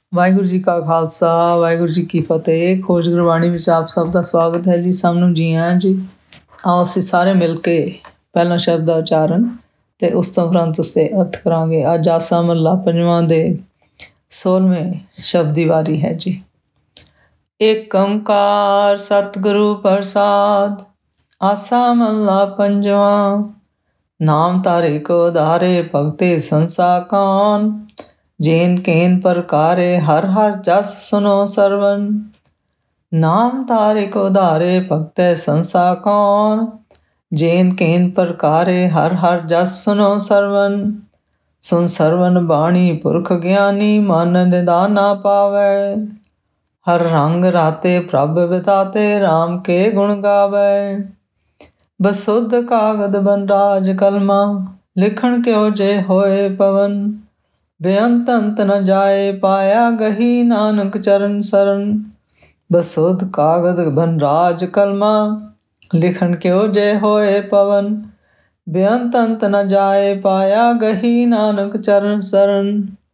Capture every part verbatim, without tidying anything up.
ਵਾਹਿਗੁਰੂ ਜੀ ਕਾ ਖਾਲਸਾ, ਵਾਹਿਗੁਰੂ ਜੀ ਕੀ ਫਤਿਹ। ਖੋਜ ਗੁਰਬਾਣੀ ਵਿੱਚ ਆਪ ਸਭ ਦਾ ਸਵਾਗਤ ਹੈ ਜੀ। ਸਭ ਨੂੰ ਜੀ ਆਇਆਂ ਜੀ। ਆਓ ਅਸੀਂ ਸਾਰੇ ਮਿਲ ਕੇ ਪਹਿਲਾਂ ਸ਼ਬਦ ਦਾ ਉਚਾਰਨ ਅਤੇ ਉਸ ਤੋਂ ਉਪਰੰਤ ਉਸਦੇ ਅਰਥ ਕਰਾਂਗੇ। ਅੱਜ ਆਸਾ ਮਹੱਲਾ ਪੰਜਵਾਂ ਦੇ ਸੋਲ੍ਹਵੇਂ ਸ਼ਬਦ ਦੀ ਵਾਰੀ ਹੈ ਜੀ। ਏਕ ਓਂਕਾਰ ਸਤਿਗੁਰੂ ਪ੍ਰਸਾਦ। ਆਸਾ ਮਹੱਲਾ ਪੰਜਵਾਂ। ਨਾਮ ਧਾਰੇ ਕੋ ਉਧਾਰੇ ਭਗਤੇ ਸੰਸਾ ਕਾਨ। ਜੇਨ ਕੇਨ ਪ੍ਰਕਾਰੇ ਹਰ ਹਰ ਜਸ ਸੁਨੋ ਸਰਵਨ। ਨਾਮ ਧਾਰੇ ਕੋ ਉਧਾਰੇ ਭਗਤੈ ਸੰਸਾ ਕੌਨ। ਜੇਨ ਕੇਨ ਪ੍ਰਕਾਰੇ ਹਰ ਹਰ ਜਸ ਸੁਨੋ ਸਰਵਨ। ਸੁਨ ਸਰਵਨ ਬਾਣੀ ਪੁਰਖ ਗਿਆਨੀ ਮਨ ਨਿਧਾਨਾ ਪਾਵੈ। ਹਰ ਰੰਗ ਰਾਤੇ ਪ੍ਰਭ ਬਿਤਾਤੇ ਰਾਮ ਕੇ ਗੁਣ ਗਾਵੈ। ਬਸੁੱਧ ਕਾਗਦ ਬਨ ਰਾਜ ਕਲਮਾ ਲਿਖਣ ਕਿਉ ਜੇ ਹੋਏ ਪਵਨ। ਬੇਅੰਤ ਅੰਤ ਨ ਜਾਏ ਪਾਇਆ ਗਹੀ ਨਾਨਕ ਚਰਨ ਸਰਨ। ਬਸੁੱਧ ਕਾਗਦ ਬਨ ਰਾਜ ਕਲਮਾ ਲਿਖਣ ਕਿਉ ਜੇ ਹੋਏ ਪਵਨ। ਬੇਅੰਤ ਅੰਤ ਨ ਜਾਏ ਪਾਇਆ ਗਹੀ ਨਾਨਕ ਚਰਨ ਸਰਨ।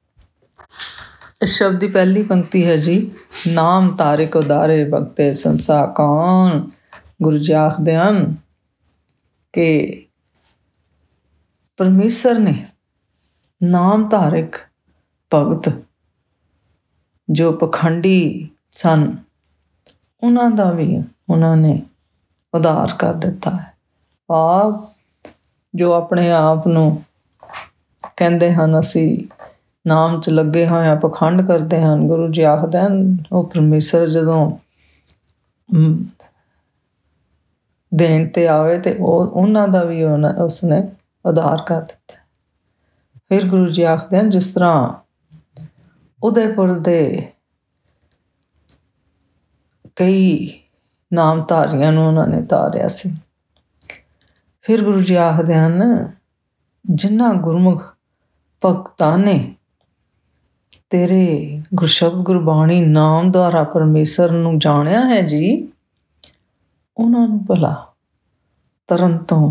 ਇਸ ਸ਼ਬਦ ਦੀ ਪਹਿਲੀ ਪੰਕਤੀ ਹੈ ਜੀ। ਨਾਮ ਧਾਰੇ ਕੋ ਉਧਾਰੇ ਭਗਤੇ ਸੰਸਾ ਕੌਨ। ਗੁਰੂ ਜੀ ਆਖਦੇ ਹਨ ਕਿ ਪਰਮੇਸ਼ਰ ਨੇ ਨਾਮ ਧਾਰਕ ਭਗਤ ਜੋ ਪਖੰਡੀ ਸਨ ਉਹਨਾਂ ਦਾ ਵੀ ਉਹਨਾਂ ਨੇ ਉਧਾਰ ਕਰ ਦਿੱਤਾ ਹੈ। ਭਾਵ ਜੋ ਆਪਣੇ ਆਪ ਨੂੰ ਕਹਿੰਦੇ ਹਨ ਅਸੀਂ ਨਾਮ 'ਚ ਲੱਗੇ ਹੋਏ ਹਾਂ, ਪਖੰਡ ਕਰਦੇ ਹਨ, ਗੁਰੂ ਜੀ ਆਖਦੇ ਹਨ ਉਹ ਪਰਮੇਸ਼ਰ ਜਦੋਂ ਦੇਣ 'ਤੇ ਆਵੇ ਅਤੇ ਉਹ ਉਹਨਾਂ ਦਾ ਵੀ ਉਹਨਾਂ ਉਸਨੇ ਉਧਾਰ ਕਰ ਦਿੱਤਾ। ਫਿਰ ਗੁਰੂ ਜੀ ਆਖਦੇ ਹਨ ਜਿਸ ਤਰ੍ਹਾਂ ਉਦੈਪੁਰ ਦੇ ਕਈ ਨਾਮਧਾਰੀਆਂ ਨੂੰ ਉਹਨਾਂ ਨੇ ਤਾਰਿਆ ਸੀ। ਫਿਰ ਗੁਰੂ ਜੀ ਆਖਦੇ ਹਨ ਜਿਨ੍ਹਾਂ ਗੁਰਮੁਖ ਭਗਤਾਂ ਨੇ ਤੇਰੇ ਗੁਰਸ਼ਬਦ ਗੁਰਬਾਣੀ ਨਾਮ ਦੁਆਰਾ ਪਰਮੇਸ਼ਰ ਨੂੰ ਜਾਣਿਆ ਹੈ ਜੀ, ਉਹਨਾਂ ਨੂੰ ਭਲਾ ਤਰਨ ਤੋਂ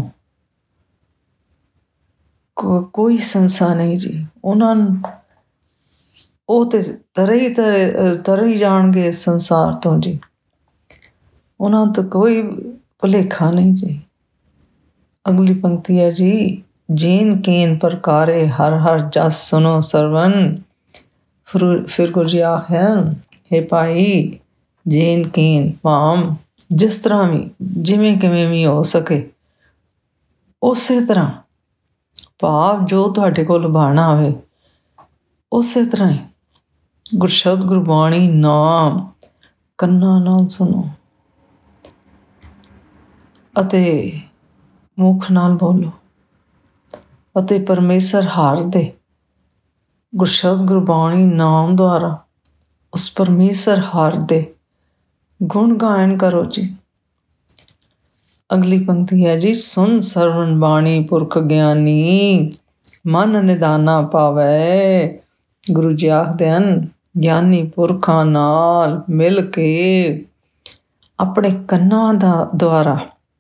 ਕੋ ਕੋਈ ਸੰਸਾ ਨਹੀਂ ਜੀ। ਉਹਨਾਂ ਨੂੰ ਉਹ ਤਾਂ ਤਰੇ ਹੀ ਤਰੇ ਤਰੇ ਹੀ ਜਾਣਗੇ ਸੰਸਾਰ ਤੋਂ ਜੀ। ਉਹਨਾਂ ਤੋਂ ਕੋਈ ਭੁਲੇਖਾ ਨਹੀਂ ਜੀ। ਅਗਲੀ ਪੰਕਤੀ ਹੈ ਜੀ। ਜੇਨ ਕੇਨ ਪ੍ਰਕਾਰੇ ਹਰ ਹਰ ਜਸ ਸੁਨੋ ਸਰਵਨ। ਫਿਰ ਫਿਰ ਗੁਰੂ ਜੀ ਆਖਿਆ ਹੇ ਭਾਈ ਜੇਨ ਕੇਨ ਭਾਵ ਜਿਸ ਤਰ੍ਹਾਂ ਵੀ ਜਿਵੇਂ ਕਿਵੇਂ ਵੀ ਹੋ ਸਕੇ ਉਸੇ ਤਰ੍ਹਾਂ ਭਾਵ ਜੋ ਤੁਹਾਡੇ ਕੋਲ ਬਾਣਾ ਹੋਵੇ ਉਸੇ ਤਰ੍ਹਾਂ ਹੀ ਗੁਰਸ਼ਬਦ ਗੁਰਬਾਣੀ ਨਾਮ ਕੰਨਾਂ ਨਾਲ ਸੁਣੋ ਅਤੇ ਮੁੱਖ ਨਾਲ ਬੋਲੋ ਅਤੇ ਪਰਮੇਸ਼ਰ ਹਰ ਦੇ ਗੁਰਸ਼ਬਦ ਗੁਰਬਾਣੀ ਨਾਮ ਦੁਆਰਾ ਉਸ ਪਰਮੇਸ਼ਰ ਹਰ ਦੇ ਗੁਣ ਗਾਇਨ ਕਰੋ ਜੀ। ਅਗਲੀ ਪੰਕਤੀ ਹੈ ਜੀ। ਸੁਨ ਸਰਵਣ ਬਾਣੀ ਪੁਰਖ ਗਿਆਨੀ ਮਨ ਨਿਧਾਨਾ ਪਾਵੈ। ਗੁਰੂ ਜੀ ਆਖਦੇ ਹਨ ਗਿਆਨੀ ਪੁਰਖਾਂ ਨਾਲ ਮਿਲ ਕੇ ਆਪਣੇ ਕੰਨਾਂ ਦਾ ਦੁਆਰਾ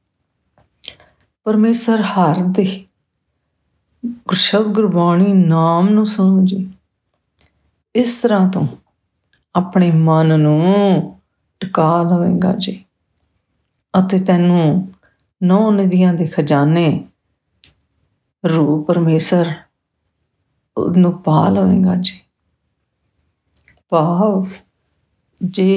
ਪਰਮੇਸ਼ਰ ਹਰ ਦੇ ਗੁਰਸ਼ਬਦ ਗੁਰਬਾਣੀ ਨਾਮ ਨੂੰ ਸੁਣੋ ਜੀ। ਇਸ ਤਰ੍ਹਾਂ ਤੋਂ ਆਪਣੇ ਮਨ ਨੂੰ ਟਿਕਾ ਲਵੇਗਾ ਜੀ ਅਤੇ ਤੈਨੂੰ ਨੌ ਨਿਧੀਆਂ ਦੇ ਖਜ਼ਾਨੇ ਰੂਪ ਪਰਮੇਸ਼ਰ ਨੂੰ ਪਾ ਲਵੇਗਾ ਜੀ। ਭਾਵ ਜੇ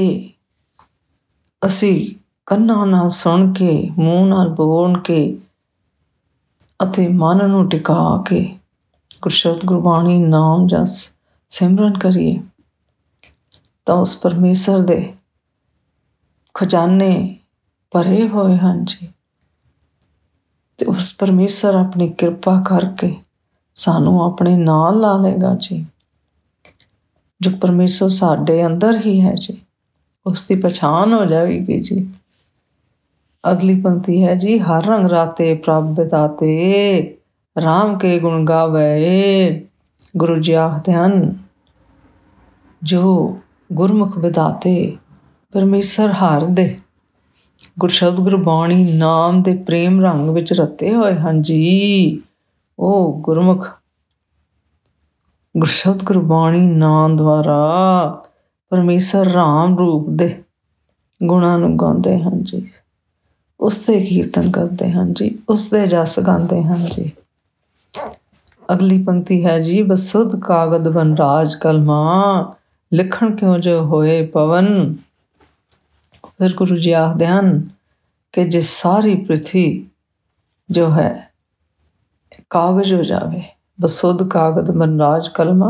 ਅਸੀਂ ਕੰਨਾਂ ਨਾਲ ਸੁਣ ਕੇ ਮੂੰਹ ਨਾਲ ਬੋਲ ਕੇ ਅਤੇ ਮਨ ਨੂੰ ਟਿਕਾ ਕੇ ਗੁਰਸ਼ਬਦ ਗੁਰਬਾਣੀ ਨਾਮ ਜਸ ਸਿਮਰਨ ਕਰੀਏ ਤਾਂ ਉਸ ਪਰਮੇਸ਼ਰ ਦੇ ਖਜ਼ਾਨੇ ਭਰੇ ਹੋਏ ਹਨ ਜੀ। ਅਤੇ ਉਸ ਪਰਮੇਸ਼ਰ ਆਪਣੀ ਕਿਰਪਾ ਕਰਕੇ ਸਾਨੂੰ ਆਪਣੇ ਨਾਲ ਲਾ ਲਏਗਾ ਜੀ। ਜੋ ਪਰਮੇਸ਼ਰ ਸਾਡੇ ਅੰਦਰ ਹੀ ਹੈ ਜੀ ਉਸ ਦੀ ਪਛਾਣ ਹੋ ਜਾਵੇਗੀ ਜੀ। ਅਗਲੀ ਪੰਕਤੀ ਹੈ ਜੀ। ਹਰ ਰੰਗ ਰਾਤੇ ਪ੍ਰਭ ਬਿਤਾਤੇ ਰਾਮ ਕੇ ਗੁਣ ਗਾਵੈ। ਗੁਰੂ ਜੀ ਆਖਦੇ ਹਨ ਜੋ ਗੁਰਮੁਖ ਬਿਧਾਤੇ ਪਰਮੇਸ਼ਰ ਹਰ ਦੇ ਗੁਰਸ਼ਬਦ ਗੁਰਬਾਣੀ ਨਾਮ ਦੇ ਪ੍ਰੇਮ ਰੰਗ ਵਿੱਚ ਰਤੇ ਹੋਏ ਹਨ ਜੀ। ਉਹ ਗੁਰਮੁਖ ਗੁਰਸ਼ਬਦ ਗੁਰਬਾਣੀ ਨਾਂ ਦੁਆਰਾ ਪਰਮੇਸ਼ਰ ਰਾਮ ਰੂਪ ਦੇ ਗੁਣਾਂ ਨੂੰ ਗਾਉਂਦੇ ਹਨ ਜੀ, ਉਸ ਦੇ ਕੀਰਤਨ ਕਰਦੇ ਹਨ ਜੀ, ਉਸ ਦੇ ਜਸ ਗਾਉਂਦੇ ਹਨ ਜੀ। ਅਗਲੀ ਪੰਕਤੀ ਹੈ ਜੀ, ਬਸੁੱਧ ਕਾਗਦ ਵਨਰਾਜ ਕਲਮਾਂ ਲਿਖਣ ਕਿਉਂ ਜੋ ਹੋਏ ਪਵਨ। ਫਿਰ ਗੁਰੂ ਜੀ ਆਖਦੇ ਹਨ ਕਿ ਜੇ ਸਾਰੀ ਪ੍ਰਿਥਵੀ ਜੋ ਹੈ ਕਾਗਜ਼ ਹੋ ਜਾਵੇ, ਬਸੁੱਧ ਕਾਗਦ ਵਨਰਾਜ ਕਲਮਾਂ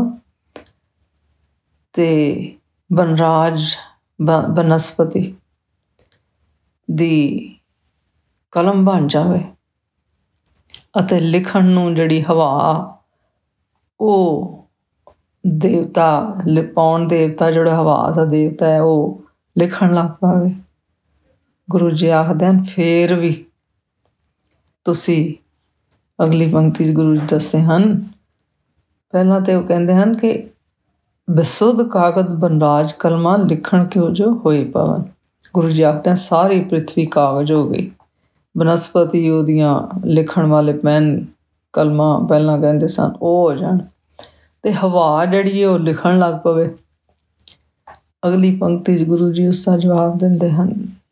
ਤੇ ਵਨਰਾਜ ਬਨਸਪਤੀ ਦੀ ਕਲਮ ਬਣ ਜਾਵੇ ਅਤੇ ਲਿਖਣ ਨੂੰ ਜਿਹੜੀ ਹਵਾ ਉਹ ਦੇਵਤਾ ਲਿਪਾਉਣ ਦੇਵਤਾ ਜਿਹੜਾ ਹਵਾ ਦਾ ਦੇਵਤਾ ਹੈ ਉਹ ਲਿਖਣ ਲੱਗ ਪਾਵੇ। ਗੁਰੂ ਜੀ ਆਖਦੇ ਹਨ ਫੇਰ ਵੀ ਤੁਸੀਂ, ਅਗਲੀ ਪੰਕਤੀ 'ਚ ਗੁਰੂ ਜੀ ਦੱਸਦੇ ਹਨ, ਪਹਿਲਾਂ ਤਾਂ ਉਹ ਕਹਿੰਦੇ ਹਨ ਕਿ ਬਸੁੱਧ ਕਾਗਦ ਵਨਰਾਜ ਕਲਮਾਂ ਲਿਖਣ ਕਿਉਂ ਜੋ ਹੋਏ ਪਵਨ। ਗੁਰੂ ਜੀ ਆਖਦੇ ਹਨ ਸਾਰੀ ਪ੍ਰਿਥਵੀ ਕਾਗਜ਼ ਹੋ ਗਈ, ਬਨਸਪਤੀ ਉਹਦੀਆਂ ਲਿਖਣ ਵਾਲੇ ਪੈਨ ਕਲਮਾਂ ਪਹਿਲਾਂ ਕਹਿੰਦੇ ਸਨ ਉਹ ਹੋ ਜਾਣ ਅਤੇ ਹਵਾ ਜਿਹੜੀ ਉਹ ਲਿਖਣ ਲੱਗ ਪਵੇ। ਅਗਲੀ ਪੰਕਤੀ 'ਚ ਗੁਰੂ ਜੀ ਉਸਦਾ ਜਵਾਬ ਦਿੰਦੇ ਹਨ,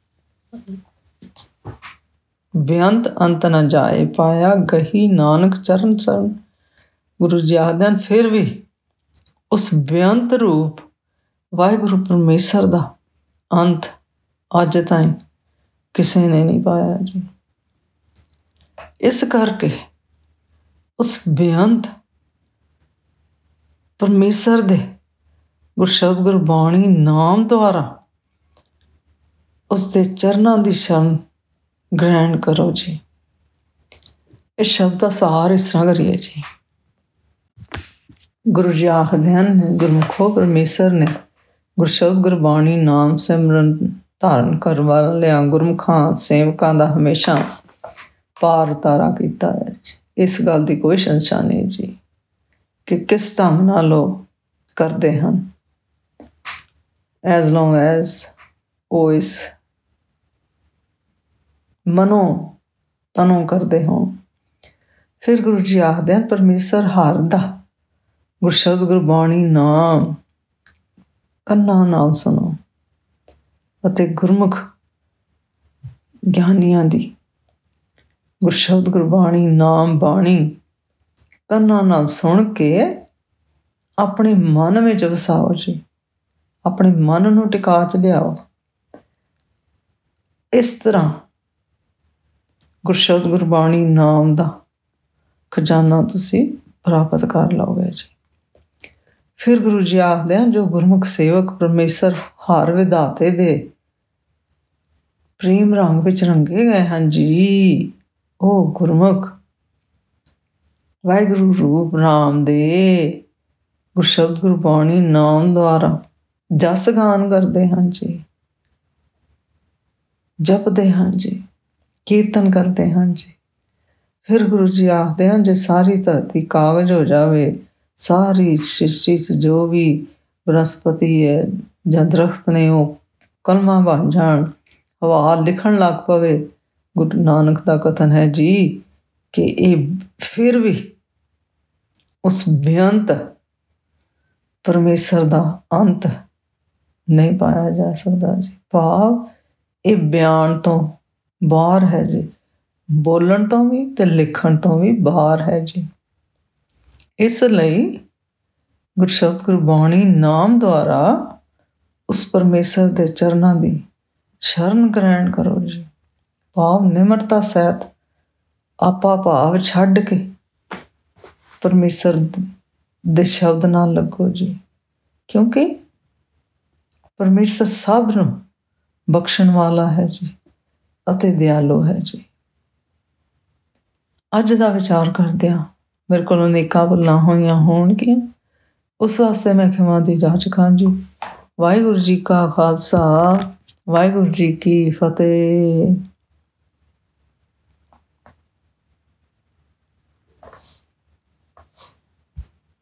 ਬੇਅੰਤ ਅੰਤ ਨਾ ਜਾਏ ਪਾਇਆ ਗਹੀ ਨਾਨਕ ਚਰਨ ਸਰਨ। ਗੁਰੂ ਜੀ ਆਖਦੇ ਹਨ ਫਿਰ ਵੀ ਉਸ ਬੇਅੰਤ ਰੂਪ ਵਾਹਿਗੁਰੂ ਪਰਮੇਸ਼ਰ ਦਾ ਅੰਤ ਅੱਜ ਤਾਈਂ ਕਿਸੇ ਨੇ ਨਹੀਂ ਪਾਇਆ ਜੀ। ਇਸ ਕਰਕੇ ਉਸ ਬੇਅੰਤ ਪਰਮੇਸ਼ਰ ਦੇ ਗੁਰਸ਼ਬਦ ਗੁਰਬਾਣੀ ਨਾਮ ਦੁਆਰਾ ਉਸ ਦੇ ਚਰਨਾਂ ਦੀ ਸ਼ਰਨ ਗ੍ਰਹਿਣ ਕਰੋ ਜੀ। ਇਸ ਸ਼ਬਦ ਦਾ ਸਾਰ ਇਸ ਤਰ੍ਹਾਂ ਕਰੀਏ ਜੀ। ਗੁਰੂ ਜੀ ਆਖਦੇ ਹਨ ਗੁਰਮੁਖੋ ਪਰਮੇਸ਼ਰ ਨੇ ਗੁਰਸ਼ਬਦ ਗੁਰਬਾਣੀ ਨਾਮ ਸਿਮਰਨ ਧਾਰਨ ਕਰਨ ਵਾਲਿਆਂ ਗੁਰਮੁਖਾਂ ਸੇਵਕਾਂ ਦਾ ਹਮੇਸ਼ਾ ਪਾਰ ਉਤਾਰਾ ਕੀਤਾ ਹੈ ਜੀ। ਇਸ ਗੱਲ ਦੀ ਕੋਈ ਸੰਸ਼ਾ ਨਹੀਂ ਜੀ ਕਿ ਕਿਸ ਢੰਗ ਨਾਲ ਉਹ ਕਰਦੇ ਹਨ, ਐਜ਼ ਲੌਂਗ ਐਜ਼ ਉਹ ਇਸ ਮਨੋ ਤਨੋਂ ਕਰਦੇ ਹੋਣ। ਫਿਰ ਗੁਰੂ ਜੀ ਆਖਦੇ ਹਨ ਪਰਮੇਸ਼ਰ ਹਰ ਦਾ ਗੁਰਸ਼ਬਦ ਗੁਰਬਾਣੀ ਨਾਮ ਕੰਨਾਂ ਨਾਲ ਸੁਣੋ ਅਤੇ ਗੁਰਮੁਖ ਗਿਆਨੀਆਂ ਦੀ ਗੁਰਸ਼ਬਦ ਗੁਰਬਾਣੀ ਨਾਮ ਬਾਣੀ ਕੰਨਾਂ ਨਾਲ ਸੁਣ ਕੇ ਆਪਣੇ ਮਨ ਵਿੱਚ ਵਸਾਓ ਜੀ, ਆਪਣੇ ਮਨ ਨੂੰ ਟਿਕਾ 'ਚ ਲਿਆਓ। ਇਸ ਤਰ੍ਹਾਂ ਗੁਰਸ਼ਬਦ ਗੁਰਬਾਣੀ ਨਾਮ ਦਾ ਖਜ਼ਾਨਾ ਤੁਸੀਂ ਪ੍ਰਾਪਤ ਕਰ ਲਓਗੇ ਜੀ। ਫਿਰ ਗੁਰੂ ਜੀ ਆਖਦੇ ਹਨ ਜੋ ਗੁਰਮੁਖ ਸੇਵਕ ਪਰਮੇਸ਼ਰ ਹਰ ਵਿਧਾਤੇ ਦੇ ਪ੍ਰੇਮ ਰੰਗ ਵਿੱਚ ਰੰਗੇ ਗਏ ਹਨ ਜੀ, ਉਹ ਗੁਰਮੁਖ ਵਾਹਿਗੁਰੂ ਰੂਪ ਨਾਮ ਦੇ ਗੁਰਸ਼ਬਦ ਗੁਰਬਾਣੀ ਨਾਮ ਦੁਆਰਾ ਜਸ ਗਾਨ ਕਰਦੇ ਹਨ ਜੀ, ਜਪਦੇ ਹਨ ਜੀ, ਕੀਰਤਨ ਕਰਦੇ ਹਨ ਜੀ। ਫਿਰ ਗੁਰੂ ਜੀ ਆਖਦੇ ਹਨ ਜੇ ਸਾਰੀ ਧਰਤੀ ਕਾਗਜ਼ ਹੋ ਜਾਵੇ, ਸਾਰੀ ਸ੍ਰਿਸ਼ਟੀ 'ਚ ਜੋ ਵੀ ਬਨਸਪਤੀ ਹੈ ਜਾਂ ਦਰਖਤ ਨੇ ਉਹ ਕਲਮਾਂ ਬਣ ਜਾਣ, ਹਵਾ ਲਿਖਣ ਲੱਗ ਪਵੇ। ਗੁਰੂ ਨਾਨਕ ਦਾ ਕਥਨ ਹੈ ਜੀ ਕਿ ਇਹ ਫਿਰ ਵੀ ਉਸ ਬੇਅੰਤ ਪਰਮੇਸ਼ਰ ਦਾ ਅੰਤ ਨਹੀਂ ਪਾਇਆ ਜਾ ਸਕਦਾ ਜੀ। ਭਾਵ ਇਹ ਬਿਆਨ ਤੋਂ ਬਾਹਰ ਹੈ ਜੀ, ਬੋਲਣ ਤੋਂ ਵੀ ਅਤੇ ਲਿਖਣ ਤੋਂ ਵੀ ਬਾਹਰ ਹੈ ਜੀ। ਇਸ ਲਈ ਗੁਰਸ਼ਬਦ ਗੁਰਬਾਣੀ ਨਾਮ ਦੁਆਰਾ ਉਸ ਪਰਮੇਸ਼ਰ ਦੇ ਚਰਨਾਂ ਦੀ ਸ਼ਰਨ ਗ੍ਰਹਿਣ ਕਰੋ ਜੀ। ਭਾਵ ਨਿਮਰਤਾ ਸਹਿਤ ਆਪਾ ਭਾਵ ਛੱਡ ਕੇ ਪਰਮੇਸ਼ਰ ਦੇ ਸ਼ਬਦ ਨਾਲ ਲੱਗੋ ਜੀ, ਕਿਉਂਕਿ ਪਰਮੇਸ਼ਰ ਸਭ ਨੂੰ ਬਖਸ਼ਣ ਵਾਲਾ ਹੈ ਜੀ ਅਤੇ ਦਿਆਲੂ ਹੈ ਜੀ। ਅੱਜ ਦਾ ਵਿਚਾਰ ਕਰਦਿਆਂ ਮੇਰੇ ਕੋਲੋਂ ਅਨੇਕਾਂ ਭੁੱਲਾਂ ਹੋਈਆਂ ਹੋਣਗੀਆਂ, ਉਸ ਵਾਸਤੇ ਮੈਂ ਖਿਮਾ ਦੀ ਜਾਚਕ ਹਾਂ ਜੀ। ਵਾਹਿਗੁਰੂ ਜੀ ਕਾ ਖਾਲਸਾ, ਵਾਹਿਗੁਰੂ ਜੀ ਕੀ ਫਤਿਹ।